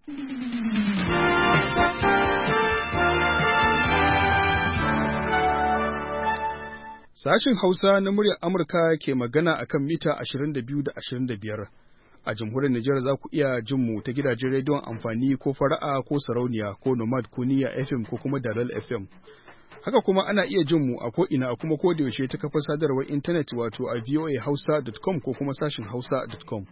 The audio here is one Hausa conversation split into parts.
Sashin Hausa na muryar Amurka ke magana a kan mita 22 da 25. A jamhuriyar Nijar za ku iya jin mu ta gidajen rediyon amfani ko fara'a ko sarauniya ko nomad ko niyya FM ko kuma dalal FM. Haka kuma ana iya jin mu a ko'ina a kuma kodayaushe ta kafar sadarwar intanet wato a voahausa.com ko kuma sashin hausa.com.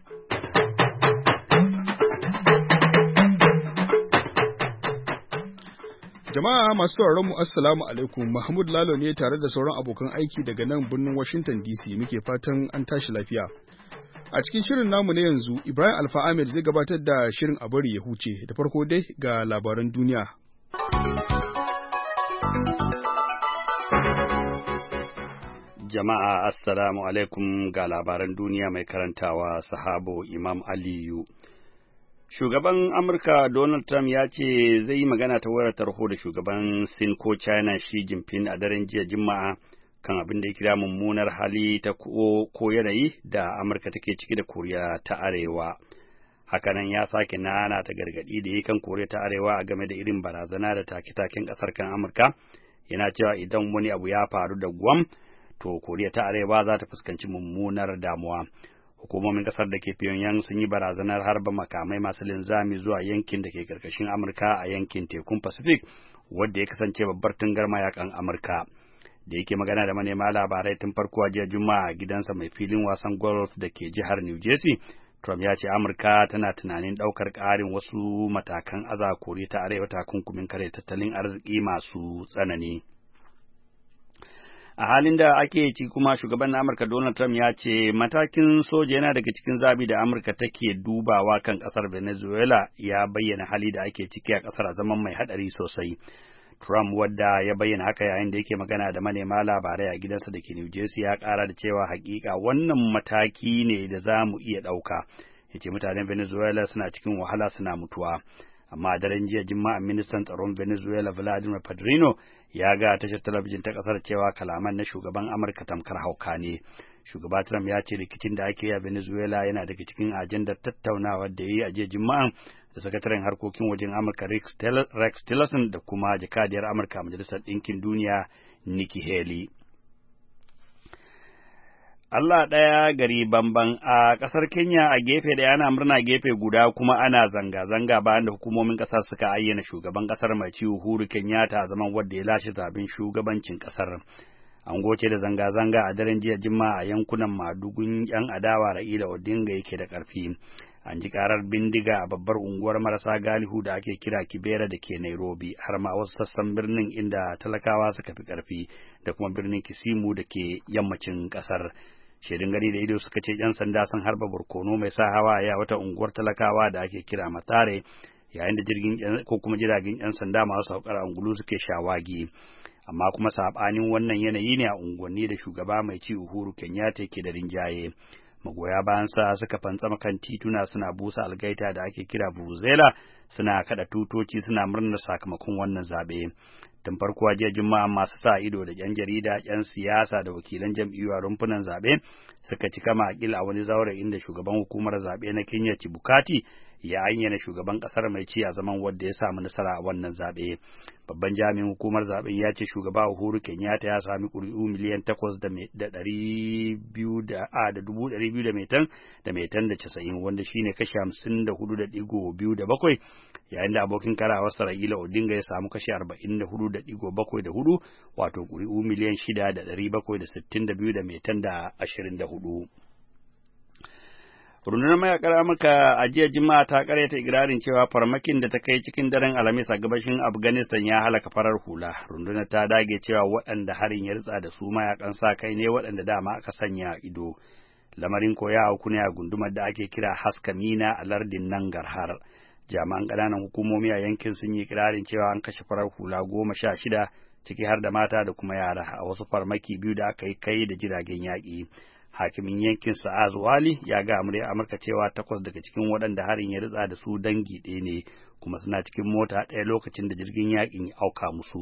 Jama'a masu sauraron mu assalamu alaikum, Mahmud Lalo ne tare da sauran abokan aiki daga nan birnin Washington DC muke fatan an tashi lafiya. A cikin shirin namu na yanzu, Ibrahim Alfa Ahmed zai gabatar da shirin a bari ya huce, da farko dai ga labaran duniya. Jama'a assalamu alaikum ga labaran duniya mai karantawa Sahabo Imam Aliyu. Shugaban Amurka Donald Trump ya ce zai yi magana ta wayar tarho da shugaban Sin ko China Xi Jinping a daren jiya Juma'a kan abin da ya kira mummunar hali ta ko yanayi da Amurka take ciki da Koriya ta Arewa. Hakanan ya sake nana ta gargaɗi da yi kan Koriya ta Arewa a game da irin barazana da take-taken ƙasar kan Amurka. Yana cewa idan wani abu ya faru da Guam, to Koriya ta Arewa za ta fuskanci mummunar damuwa. Hukumomin kasar da ke Pyongyang sun yi barazanar harba makamai masu linzami zuwa yankin da ke karkashin Amurka a yankin tekun Pacific, wadda ya kasance babbar tungar mayakan Amurka. Da yake magana da manema labarai tun farko a jiya Juma'a a gidansa mai filin wasan golf da ke jihar New Jersey, Trump ya ce Amurka tana tunanin ɗaukar ƙarin wasu matakan aza Koriya ta Arewa takunkumin kare tattalin arziki masu tsanani. A halin da ake ci kuma shugaban Amurka Donald Trump ya ce matakin soja yana daga cikin zabi da Amurka take dubawa kan ƙasar Venezuela, ya bayyana hali da ake ciki a ƙasar a zaman mai haɗari sosai. Trump, wadda ya bayyana haka yayin da yake magana da manema labarai a gidansa da ke New Jersey, ya ƙara da cewa hakika wannan mataki ne da za mu iya ɗauka. Ya ce mutanen Venezuela suna cikin wahala, suna mutuwa. Amma a daren jiya Juma'a ministan tsaron Venezuela Vladimir Padrino ya ga tashar talabijin ta kasar cewa kalaman na shugaban Amurka tamkar hauka ne. Shugaba Trump ya ce rikicin da ake yi a Venezuela yana daga cikin ajandar tattaunawa da ya yi a jiya Juma'a da sakataren harkokin wajen Amurka Rex Tillerson da kuma jakadiyar Amurka a Majalisar Ɗinkin Duniya Nikki Haley. Allah ɗaya gari bamban a ƙasar Kenya a gefe ɗaya ana murna gefe guda kuma ana zanga-zanga bayan da hukumomin ƙasar suka ayyana shugaban ƙasar mai ci Uhuru Kenyatta a zaman wadda ya lashe zaben shugabancin ƙasar. An goce da zanga-zanga a daren jiya Juma'a a yankunan Madugun 'yan adawa Raila Odinga yake da ƙarfi. An ji ƙarar bindiga a babbar unguwar marasa galihu da ake kira Kibera da ke Nairobi, har ma wasu sassan birnin inda talakawa suka fi ƙarfi, da kuma birnin Kisimu da ke yammacin ƙasar. Shaidun gani da ido suka ce 'yan sanda sun harba barkono mai sa hawa a wata unguwar talakawa da ake kira Matare, yayin da ko kuma jiragen 'yan sanda masu saukar angulu suke shawagi. Amma kuma saɓanin wannan yanayi ne a unguwanni da shugaba mai ci Uhuru Kenyatta ke da rinjaye. Magoya bayan sa suka fantsama kan tituna suna busa algaita da ake kira vuvuzela, suna kada tutoci suna murnar sakamakon wannan zaɓe. Tun farko jiya Juma'a masu sa ido da 'yan jarida, 'yan siyasa da wakilan jam'iyyu a rumfunan zaɓe suka cika makil a wani zaure inda shugaban hukumar zaɓe na Kenya Chebukati ya ayyana shugaban ƙasar mai ci a zaman wadda ya samu nasara a wannan zaɓe. Babban jami'in hukumar zaɓen ya ce shugaba Uhuru Kenyatta ya sami ƙuri'u miliyan 8,200,200 da metan da 90, wanda shine kashi 54.27, yayin da abokin karawarsa Raila Odinga ya samu kashi 44.74, wato ƙuri'u miliyan 6,762 da metan da 24. Rundunar mayakar Amurka a jiya Juma'a ta karyata ikirarin cewa farmakin da ta kai cikin daren Alhamis a gabashin Afghanistan ya halaka farar hula. Rundunar ta dage cewa waɗanda harin ya ritsa da su mayakan sa kai ne waɗanda dama aka sanya ido. Lamarin koya auku ne a gundumar da ake kira Haskamina a lardin Nangarhar. Jami'an ƙananan hukumomi a yankin sun yi ikirarin cewa an kashe farar hula 16, ciki har da mata da kuma yara, a wasu farmaki biyu da aka yi kai da jiragen yaƙi. Hakimin yankin Sa'az Wali ya ga Amurka cewa 8 daga cikin waɗanda harin ya ritsa da su dangi ɗaya ne, kuma suna cikin mota ɗaya lokacin da jirgin yaƙin ya auka musu.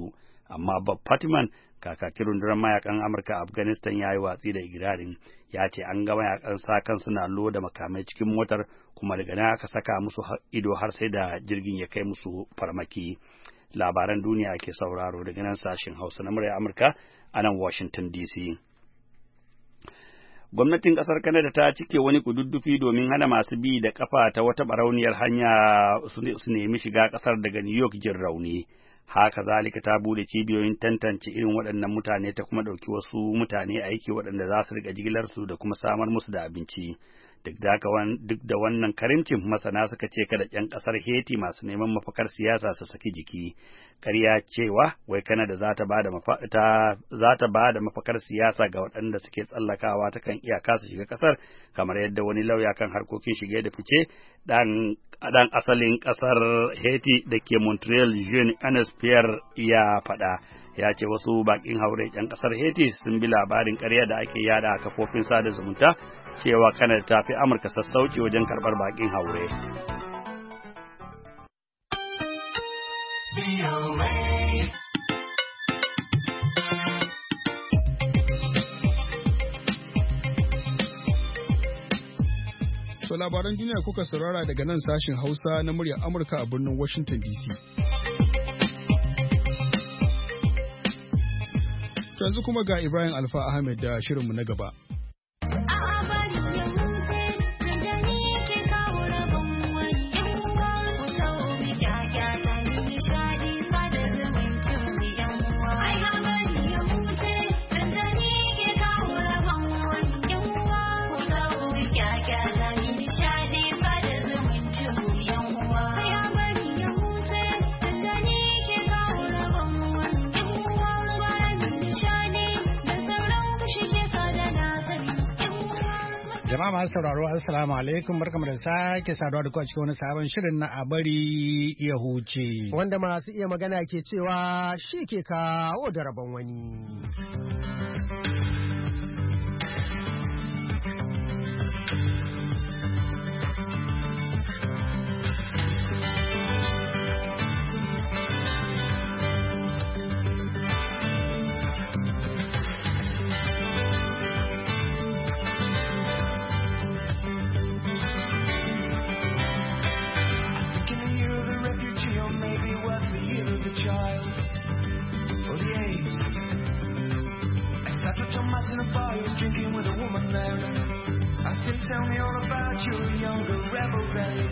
amma Bob Patman, kakakin rundunar mayakan Amurka a Afghanistan, ya yi watsi da igirarin. Ya ce an ga mayakan sa kan suna loda makamai cikin motar, kuma daga nan aka saka musu ido har sai da jirgin ya kai musu farmaki. Labaran duniya ke sauraro daga nan sashen Hausa na murya Amurka a nan Washington DC. Gwamnatin ƙasar Canada ta cike wani kududdufi domin hana masu bi da ƙafa ta wata barauniyar hanya su nemi shiga ƙasar daga New York jin rauni. Haka zalika ta bude cibiyoyin tantance irin waɗannan mutane ta kuma ɗauki wasu mutane aiki waɗanda za su riƙa jigilarsu da kuma samar musu da abinci. Duk da wannan karimcin, masana suka ce kada ƴan ƙasar Haiti masu neman mafakar siyasa su saki jiki. Ƙarya cewa wai Canada za ta ba da mafakar siyasa ga waɗanda suke tsallakawa ta kan iyaka su shiga ƙasar, kamar yadda wani lauya kan harkokin shige da fice ɗan asalin ƙasar Haiti da ke Montreal, Jean-Ernest Pierre, ya faɗa. Ya ce wasu baƙin haure ƴan ƙasar Haiti sun bi labarin ƙarya da ake yada a kafofin sada zumunta cewa Canada ta fi Amurka sassauci wajen karɓar baƙin haure. So labaran duniya kuka saurara daga nan sashin Hausa na muryar Amurka a birnin Washington DC. Yanzu kuma ga Ibrahim Alfa Ahmed da shirinmu na gaba. Jama'a masu sauraro, assalamu alaikum, barkamu da sake saduwa da ku a cikin wani sabon shirin na a bari ya huce. Wanda masu iya magana ke cewa shi ke kawo da rabon wani. Drinking with a woman there. I still tell me all about your younger revelry.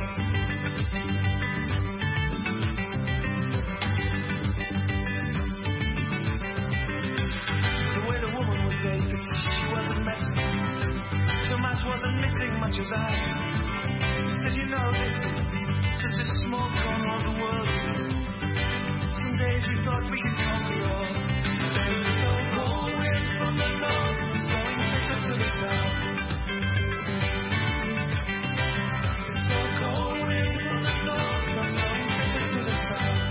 The way the woman was naked, she wasn't messy. Tomas wasn't missing much of that. Said, you know, this is such a small corner of the world. Some days we thought we could conquer all. There's this old cold wind from the north to the south. It's so cold wind from the north, comes blowing to the south.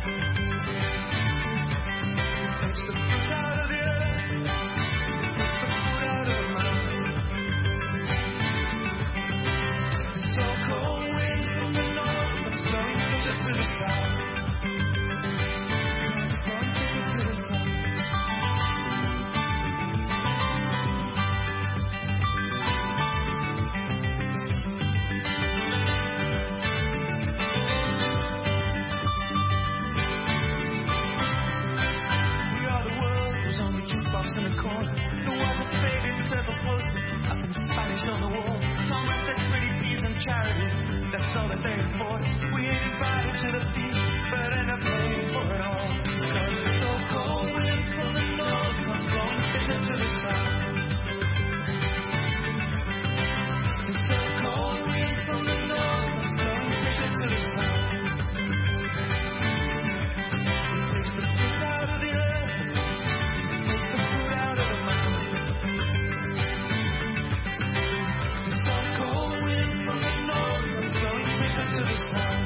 It takes the fruit out of the earth, it takes the food out of the mouth. It's so cold wind from the north, comes blowing to the south. It's blowing to the south. On the wall, Thomas said pretty peas and charity, that's all that they afford. We ain't invited to the feast, but end up paying for it all. Cause it's so cold wind from the north, comes blowing bitter to the south. It's so cold wind from the north, comes blowing bitter to the south. It takes the fruit out of the earth, it takes the food out of the mouth. Cold wind from the north, comes blowing bitter to the south.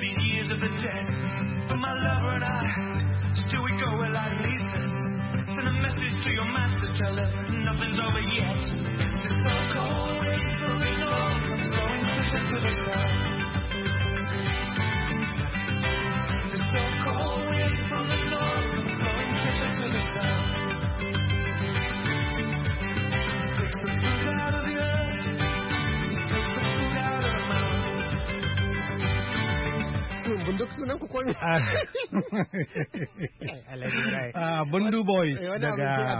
these years of the dead. But my lover and I, still we go where life leads us. Send a message to your master, tell him nothing's over yet. The so-called wind from the north is blowing closer to the south. The so-called wind from the north is blowing closer to the south. Takes the food out of the earth, takes the food out of the mouth. Bunduk sunan ku kone. Bundu Boys daga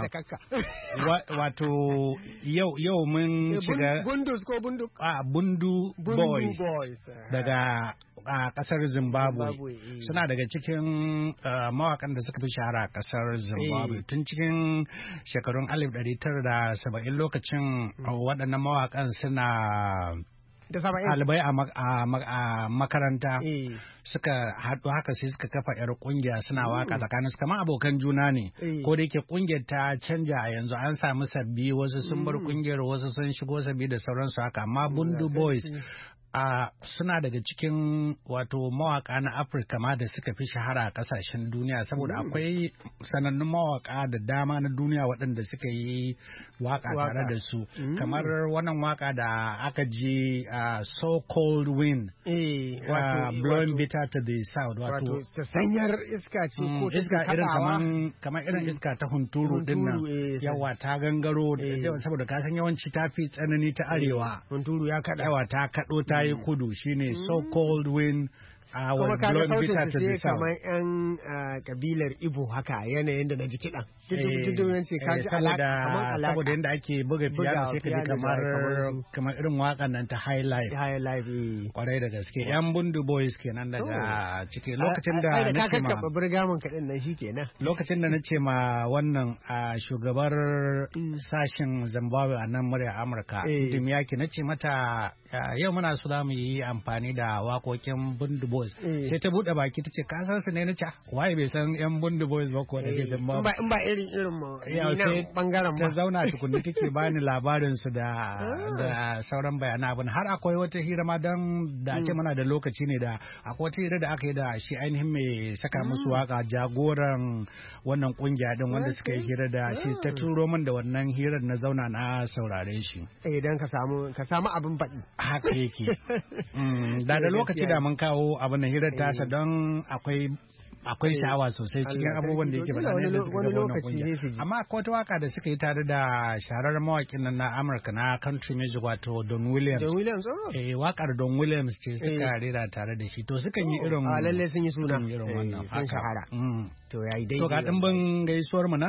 wato yau mun shiga Bundus ko Bunduk? Bundu Boys daga kasar Zimbabwe. Suna daga cikin mawakan da suka fi shahara a kasar Zimbabwe tun cikin shekarun 1970 lokacin waɗannan mawakan suna ɗalibai a makaranta suka haɗu haka sai suka kafa 'yar ƙungiya suna waka tsakanin su kamar abokan juna ne ko da yake ƙungiyar ta canja a yanzu an samu sabbi wasu sun bar ƙungiyar wasu sun shigo sabbi da sauransu haka amma Bundu Boys suna daga cikin wato mawaka na Afirka ma da suka fi shahara a kasashen duniya saboda akwai sanannun mawaka da dama na duniya waɗanda suka yi waka tare da su kamar wannan waka da aka ji So Cold Wind Blowing Bitter to the South wato ta sanyar iska ce ko iska irin kamar irin iska ta hunturu din nan yawa ta gangaro saboda ka san yawanci ta fi tsanani ta arewa hunturu ya kada yawa ta kado ta yi kudu shine So Cold Wind kuma kaga sautin su sai kamar yan kabilar Igbo haka yanayin da na ji kiɗan tudun ce ka ji alaka saboda yadda ake buga piano sai ka ji kamar irin waƙan nan ta high life kwarai da gaske yan Bundu Boys kenan daga ciki lokacin da na ce ma burgamun kaɗin nan shi kenan lokacin da na ce ma wannan shugabar sashen Zimbabwe a nan murya Amurka Dimyaki na ce mata yau muna so za mu yi amfani da waƙoƙin Bundu Boys sai ta bude baki ta ce ka san su ne na ce waye bai san yan Bundu Boys ba ko da ke Zimbabwe in ba irin mu ina bangaren ta zauna tukunna take bani labarin su da sauran bayanan abin har akwai wata hira ma dan da ake mana da lokaci ne da akwai wata hira da aka yi da shi ainihin mai saka musu waka jagoran wannan kungiya din wanda suka yi hira da shi ta turo min da wannan hirar na zauna na saurare shi dan ka samu abin faɗi haka yake da lokaci da mun kawo abin da hirar tasa don akwai sha'awa sosai cikin abubuwan da yake faɗa ne da suka gaba wannan kungiya amma akwai wata waka da suka yi tare da shahararren mawakin nan na Amurka na country music wato Don Williams wakar Don Williams ce suka rera tare da shi to sukan yi irin lalle sun yi suna irin wannan sun shahara to yayi dai to ga dimbin gaisuwar mu nan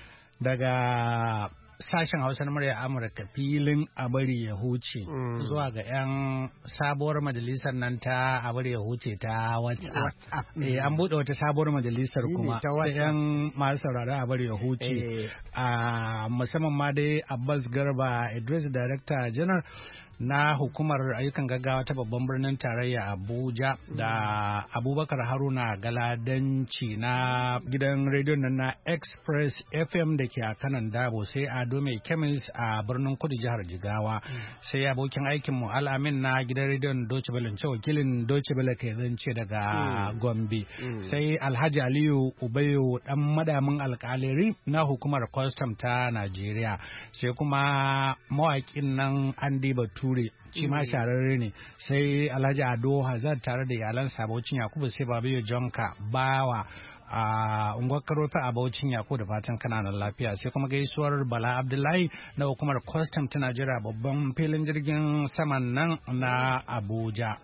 daga sashen Hausa na murya Amurka filin Abari ya huce zuwa ga 'yan sabuwar majalisar nan ta Abari ya huce ta WhatsApp. An buɗe wata sabuwar majalisar kuma ta 'yan masu sauraron Abari ya huce. Musamman ma dai Abbas Garba Idris Director General na hukumar ayyukan gaggawa ta babban birnin tarayya Abuja da Abubakar Haruna Galadanci na gidan rediyon nan na Express FM da ke a kanan Dabo sai Ado Mai Kemis a birnin Kudu jihar Jigawa sai abokin aikin mu Al-Amin na gidan rediyon Deutsche Welle ce wakilin Deutsche Welle ke zance daga Gombe sai Alhaji Aliyu Ubayo dan madamin alkaleri na hukumar custom ta Najeriya sai kuma mawakin nan Andy Bature shi ma shararre ne sai Alhaji Ado Hazard tare da iyalan Sabocin Yakubu sai Babiyo Jonka Bawa a unguwar Karofi a Bauchin Yakubu da fatan kananan lafiya sai kuma gaisuwar Bala Abdullahi na hukumar custom ta Najeriya babban filin jirgin saman nan na Abuja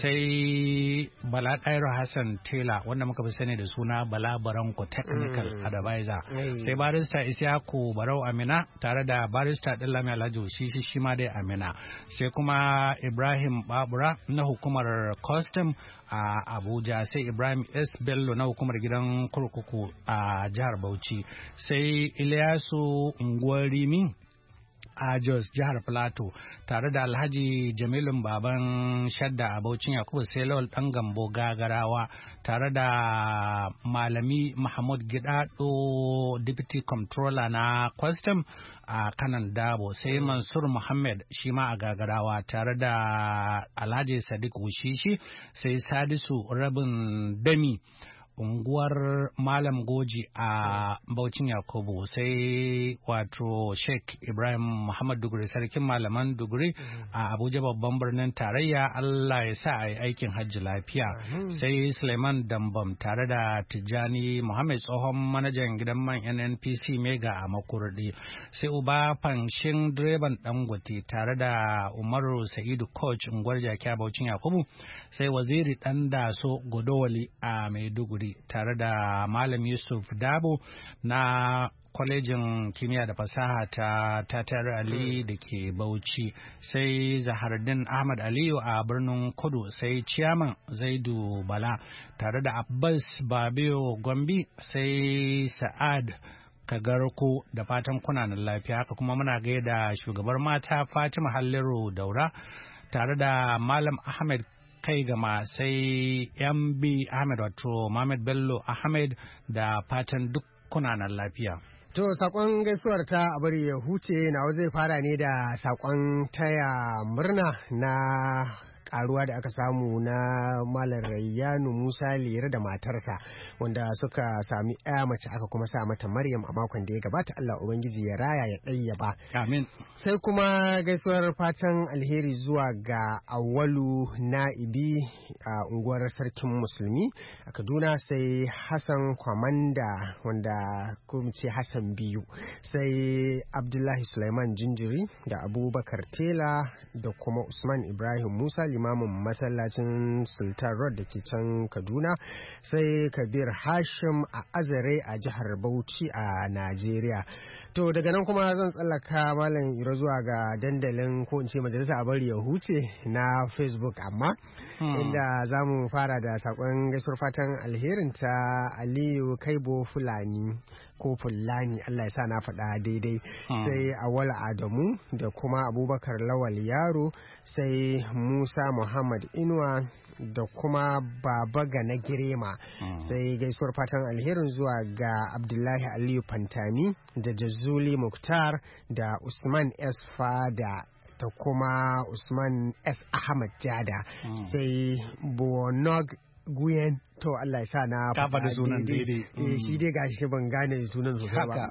sai Bala Ɗairu Hassan Tela wanda muka fi sani da suna Bala Baranko Technical Advisor sai barista Isiyaku Barau Amina tare da barista Dillami Alhaji Shishi shi ma dai Amina sai kuma Ibrahim Babura na hukumar custom a Abuja sai Ibrahim S. Bello na hukumar gidan kurkuku a jihar Bauchi sai Ilyasu Ngwarimi a Jos jihar Plateau tare da Alhaji Jamilun Baban Shadda a Bauchin Yakubu sai Lawal Dan Gambo Gagarawa tare da Malami Mahmud Gidado Deputy Comptroller na Custom a Kanan Dabo sai Mansur Muhammad shi ma a Gagarawa tare da Alhaji Sadiq Wushishi sai Sadisu Rabin Dami unguwar Malam Goji a Baucin Yakubu sai wato Sheikh Ibrahim Muhammad Duguri sarkin malaman Duguri a Abuja babban birnin tarayya Allah ya sa a yi aikin hajji lafiya sai Suleiman Dambam tare da Tijjani Muhammad tsohon manajan gidan man NNPC Mega a Makurdi sai Uba Fanshin direban Dangote tare da Umaru Sa'idu Coach unguwar Jaki a Baucin Yakubu sai Waziri Dandaso Godowali a Maiduguri tare da Malam Yusuf Dabo na kwalejin kimiyya da fasaha ta Tatar Ali da ke Bauchi sai Zahardin Ahmad Aliyu a birnin Kudu sai Ciyaman Zaidu Bala tare da Abbas Babiyo Gombi sai Sa'ad Kagarko da fatan kunanan lafiya haka kuma muna gaida shugabar mata Fatima Halliru Daura tare da Malam Ahmed kai gama sai MB Ahmed wato Mohammed Bello Ahmed da fatan duk kunanan lafiya. To sakon gaisuwar ta a bari ya huce nawa zai fara ne da sakon taya murna na karuwa da aka samu na Malam Rayyanu Musa Lere da matarsa wanda suka sami mace aka kuma sa mata Maryam a makon da ya gabata. Allah Ubangiji ya raya ya ɗayyaba. Amin. Sai kuma gaisuwar fatan alheri zuwa ga Awalu Na'ibi a unguwar Sarkin Musulmi a Kaduna sai Hassan Kwamanda wanda kuma ce Hassan Biyu sai Abdullahi Sulaiman Jinjiri da Abubakar Tela da kuma Usman Ibrahim Musa limamin masallacin Sultan Road da ke can Kaduna sai Kabir Hashim a Azare a jihar Bauchi a Najeriya. To daga nan kuma zan tsallaka Malam Iro zuwa ga dandalin ko in ce majalisa a bari ya huce na Facebook amma inda za mu fara da sakon gaisuwar fatan alherin ta Aliyu Kaibo Fulani ko Fulani Allah ya sa na faɗa daidai sai Awal Adamu da kuma Abubakar Lawal Yaro sai Musa Muhammad Inuwa da kuma Baba Gana Girema sai gaisuwar fatan alherin zuwa ga Abdullahi Aliyu Fantami da Jazuli Muktar da Usman S. Fada da kuma Usman S. Ahmad Jada sai Bonog Guyen to Allah ya sa na faɗa sunan daidai shi dai gashi ban gane sunan sosai ba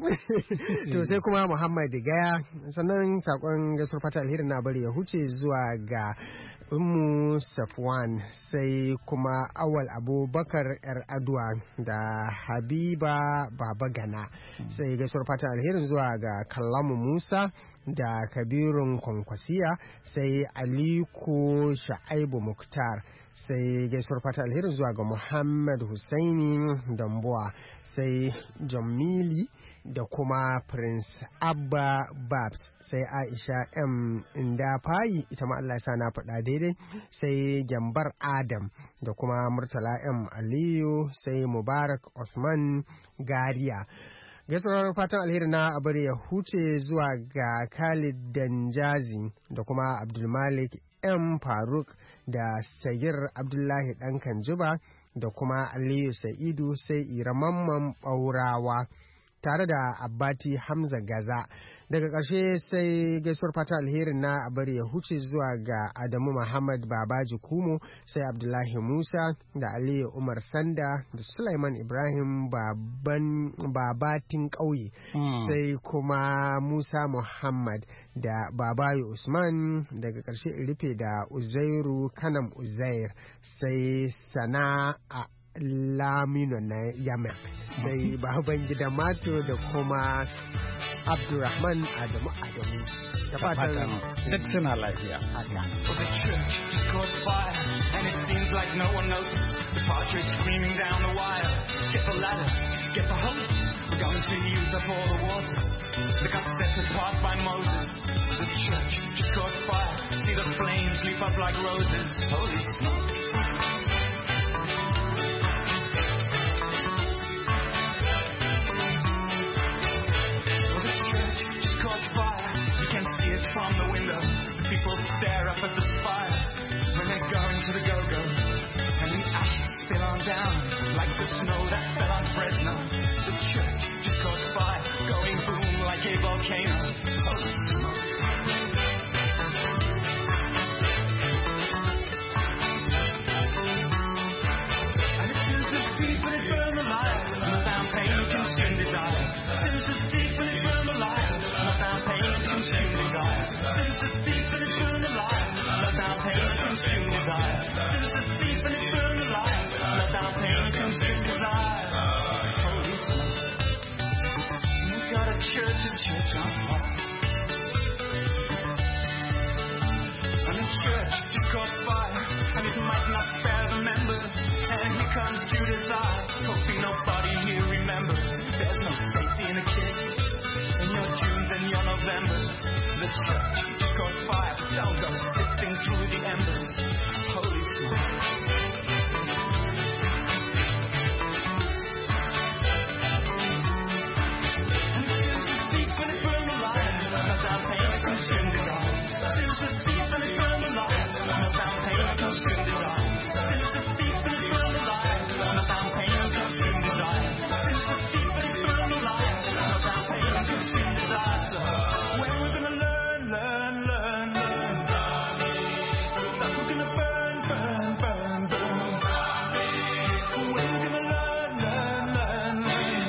to sai kuma Muhammad Gaya sannan sakon gaisuwar fata alheri na bari ya huce zuwa ga Ummu Safwan sai kuma Awal Abubakar yar Adwa da Habiba Baba Gana sai gaisuwar fata alherin zuwa ga Kallamu Musa da Kabirun Kwankwasiya sai Aliko Sha'aibu Muktar sai gaisuwar fata alherin zuwa ga Muhammad Husaini Dambuwa sai Jamili da kuma Prince Abba Babs sai Aisha M Indafayi ita ma Allah ya sa na faɗa daidai sai Jambar Adam da kuma Murtala M Aliyu sai Mubarak Osman Gariya. Gaisuwar fatan alheri na abar ya huce zuwa ga Khalid Danjazi da kuma Abdulmalik M Faruk da Sagir Abdullahi ɗan Kanjiba da kuma Aliyu Sa'idu sai Iramamman Ɓaurawa tare da Abbati Hamza Gaza. Daga ƙarshe sai gaisuwar fata alherin na abar ya huce zuwa ga Adamu Muhammad Babaji Kumo sai Abdullahi Musa da Aliyu Umar Sanda da Sulaiman Ibrahim Babatin ƙauye sai kuma Musa Muhammad da Babayu Usman. Daga ƙarshe rufe da Uzairu Kanam Uzair sai Sana'a Lamino na Yemen sai baban gida Mato da kuma Abdurrahman Adamu da fatan duk suna lafiya. The church just caught fire and it seems like no one noticed. The padre screaming down the wire. Get the ladder, get the hose. We're going to use up all the water. Look up steps that passed by Moses. The church just caught fire. See the flames leap up like roses. Holy smoke. Fire. You can see but the fire when they're going to the go-go. And the ashes spill on down like the snow that fell on Fresno. The church just caught fire, going boom like a volcano. Holy smoke. And it feels so deep when it burns alive. No sound pain consume desire. Feels so deep when it burns alive. No sound pain consume desire. Feels so deep when it burns alive. No sound pain consume desire. Feels so deep when it burns alive. No sound pain consume desire. Holy smoke. You got a church on fire. And the church just caught fire, and it might not bear the members. And here comes Judas' eye, hoping nobody here remembers. There's no safety in a kid, in your Junes and your Novembers. The church just caught fire, all goes sifting through the embers. Holy smoke. And it feels so deep when it burns alive, no sound pain consume desire. Feels so deep when it burns alive, no sound pain consume desire. Feels so deep when it burns alive, no sound pain consume desire. Feels so deep when it burns alive, no sound pain consume desire. So when we're gonna learn, that we're gonna burn. When we're gonna learn.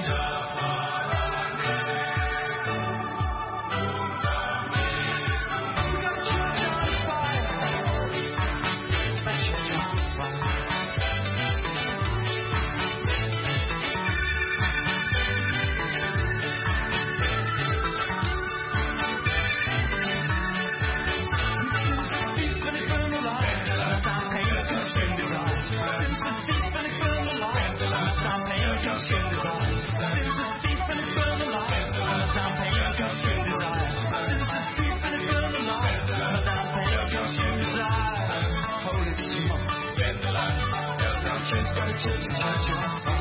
We got a church on fire. A church on fire. Deep when it burns alive, no sound pain consume desire. Feels so deep when it burns alive, no sound pain consume desire. Feels so deep when it burns alive, no sound pain consume desire. Feels so deep when it burns alive, no sound pain consume desire. Holy smoke. Got a church on fire.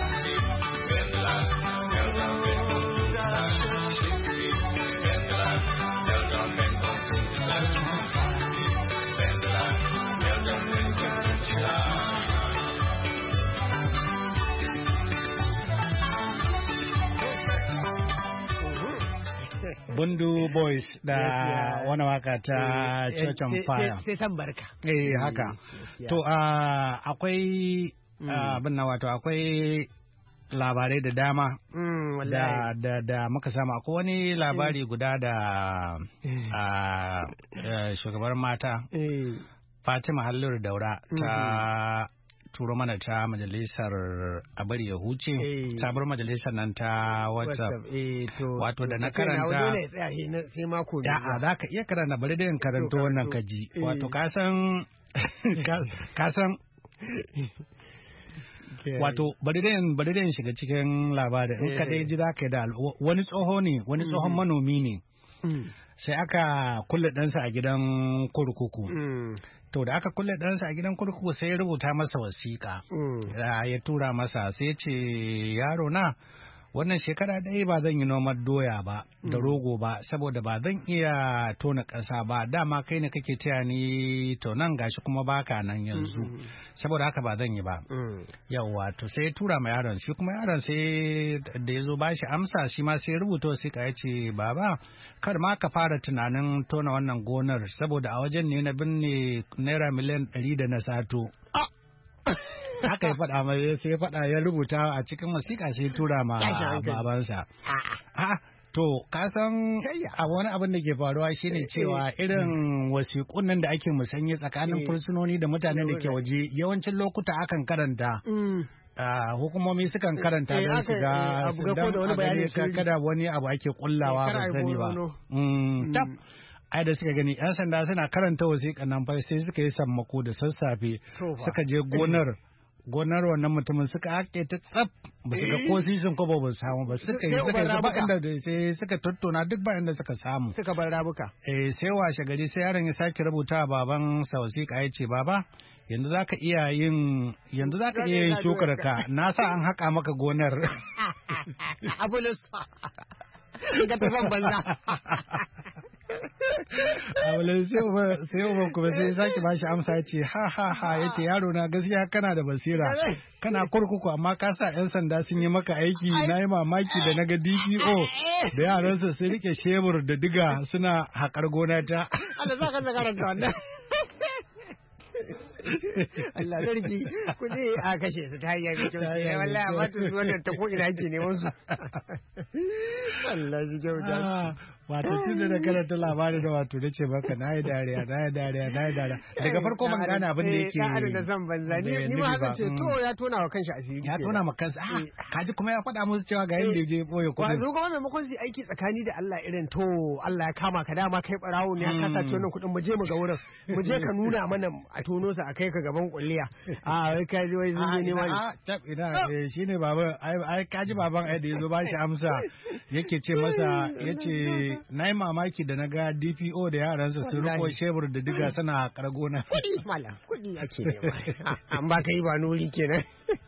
Bundu Boys da wani waka ta Church on Fire. Sai san barka. Haka. To akwai abin na wato akwai labarai da dama da muka samu. Akwai wani labari guda da shugabar mata Fatima Halliru Daura ta turo mana ta majalisar abari ya huce ta bar majalisar nan ta WhatsApp wato da na karanta da za ka iya karanta bari da yin karanto wannan kaji wato kasan wato bari da yin shiga cikin labarin in kadai ji za ka yi da wani tsohon manomi ne sai aka kulle ɗansa a gidan kurkuku. To da aka kulle ɗansa a gidan kurkuku sai ya rubuta masa wasiƙa. Ya tura masa sai ce yaro na wannan shekara ɗaya ba zan yi noman doya ba da rogo ba saboda ba zan iya tona ƙasa ba dama kai ne kake taya ni to nan gashi kuma baka nan yanzu saboda haka ba zan yi ba. Yawwa to sai ya tura ma yaron shi kuma yaron sai da ya zo ba shi amsa shi ma sai ya rubuta wasiƙa ya ce baba kar ma ka fara tunanin tona wannan gonar saboda a wajen ne na binne naira miliyan 100 da na sato. Haka ya faɗa mai sai ya faɗa ya rubuta a cikin wasiƙa sai tura ma babansa. To kasan a wani abin da ke faruwa shine cewa irin wasiƙun nan da ake musanye tsakanin fursunoni da mutanen da ke waje yawancin lokuta akan karanta. Hukumomi sukan karanta don su ga kada wani abu ake kullawa ba sani ba. Ai da suka gani 'yan sanda suna karanta wasiƙan nan fa sai suka yi sammako da sassafe suka je gonar wannan mutumin suka haƙe ta tsaf ba su ga ko sisin ko ba samu ba suka yi ba inda sai suka tattauna duk ba inda suka samu suka bar rabuka sai washe gari sai yaron ya sake rubuta baban sa wasiƙa ya ce baba yanzu zaka iya yin shukar ka na sa an haƙa maka gonar abulus ga tafan banza wale sai uban kuma sai sake bashi amsa ya ce ha ya ce yaro na gaskiya kana da basira kana kurkuku amma ka sa 'yan sanda sun yi maka aiki na yi mamaki da naga DPO da yaransa sun rike shebur da diga suna haƙar gona ta. Allah za ka karanta wannan. Allah sarki kuɗi a kashe su ta hanyar da kyau ne wallahi amma to su wannan ta ko ina ke neman su. Allah shi kyauta. Wato tun da karanta labarin da wato nace maka na yi dariya daga farko ban gane abin da yake ka da zan banza ni ma haka ce to ya tona wa kanshi asiri ya tona ma kansa kaji kuma ya faɗa musu cewa ga yanda je boye kuɗi wato kuma maimakon su aiki tsakani da Allah irin to Allah ya kama ka dama kai barawo ne ka sace wannan kuɗin mu je mu ga wurin mu je ka nuna mana a tono sa a kai ka gaban kulliya wai ka ji wai sun je ne wani tab ina shine baban ai kaji baban ai da yazo ba shi amsa yake ce masa yace na yi mamaki da na ga DPO da yaransa sun riko shebur da diga suna kargona. Kuɗi mala, kuɗi ake nema. An ba ka yi ba nuri kenan.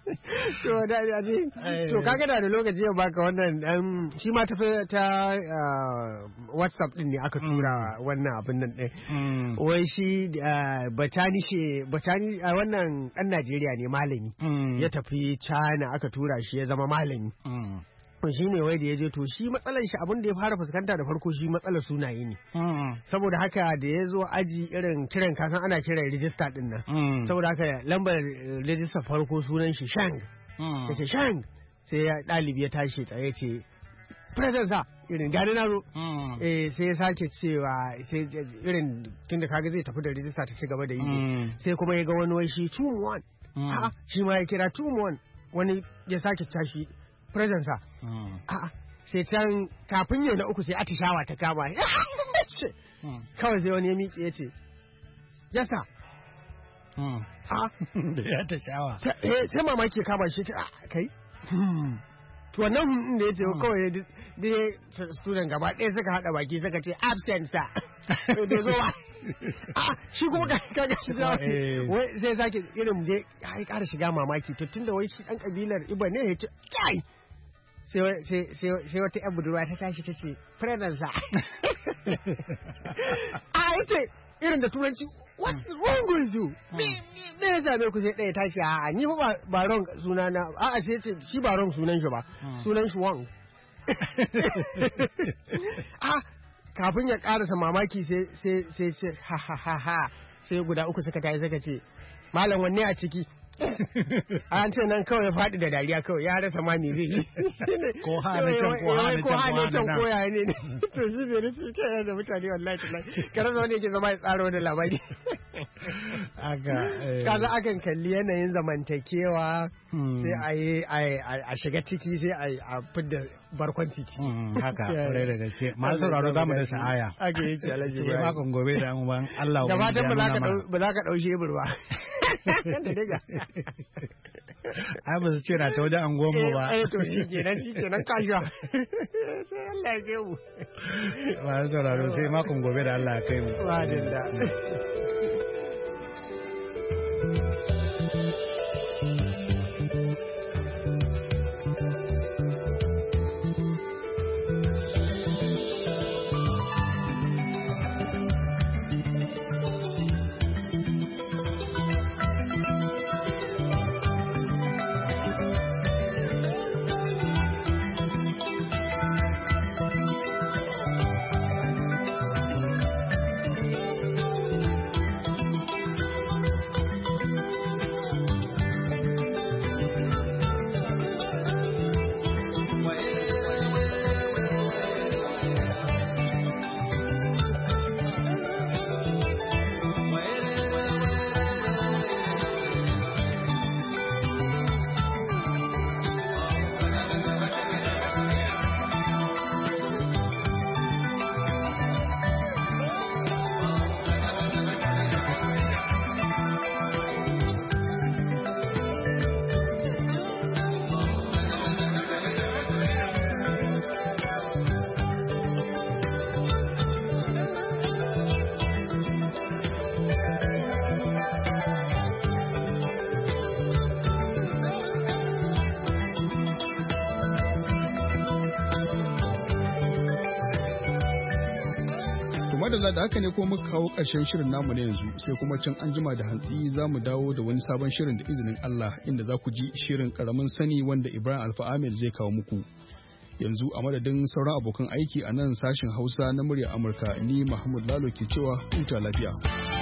To kaga da lokaci yau baka wannan shi ma tafi ta WhatsApp din ne aka tura wannan abin nan ɗin. Wai shi Batani wannan ɗan Najeriya ne malami. Ya tafi China aka tura shi ya zama malami. Shi ne wai da ya je to shi matsalar shi abin da ya fara fuskanta da farko shi matsalar sunaye ne. Saboda haka da ya zo aji irin kiran kasan ana kiran rijista din nan. Saboda haka lambar rijista farko sunan shi Shang. Ya ce Shang sai ya ɗalibi ya tashi tsaye ce President irin gani na zo. Sai ya sake cewa sai irin tunda kaga zai tafi da rijista ta ci gaba da yi. Sai kuma ya ga wani wai shi 2-1. Shi ma ya kira 2-1 wani ya sake tashi. Presence sai can kafin yau na uku sai atishawa ta kama kawai sai wani ya miƙe ya ce yasa da ya atishawa sai mamaki kama shi ta kai to wannan da ya ce kawai da student gaba ɗaya suka haɗa baki suka ce absent sa da zo ba shi kuma kaga shi wai sai sake irin je ya ƙara shiga mamaki to tunda wai shi ɗan kabilar Ibo ne ya ce kai sai wata yan budurwa ta tashi ta ce predansa ya ce irin da turanci what's wrong with you me ya same ku sai ɗaya tashi ni ba wrong suna na sai ce shi ba wrong sunan shi ba sunan shi wrong kafin ya karasa mamaki sai sai guda uku suka tayi suka ce malam wanne a ciki an ce nan kawai ya faɗi da dariya kawai ya rasa ma me zai ko hana can ko ya ne to shi ne shi kai da mutane wallahi tallahi kada zo ne yake zama ya tsaro da labari kaza akan kalli yanayin zamantakewa sai a shiga ciki sai a fidda barkwanci ciki haka kwarai da gaske masu sauraro zamu da sa'aya ake yake alaji ba makon gobe da mu ban Allah da fatan ba za ka daushe bur ba ai ba su ce na ta wajen anguwan mu ba to shi kenan kashiwa sai Allah ya kai mu masu sauraro sai makon gobe da Allah ya kai mu madalla da haka ne kuma muka kawo ƙarshen shirin namu na yanzu sai kuma can an jima da hantsi za mu dawo da wani sabon shirin da izinin Allah inda za ku ji shirin ƙaramin sani wanda Ibrahim Alfa Ahmed zai kawo muku. Yanzu a madadin sauran abokan aiki a nan sashin Hausa na murya Amurka ni Mahmud Lalo ke cewa huta lafiya.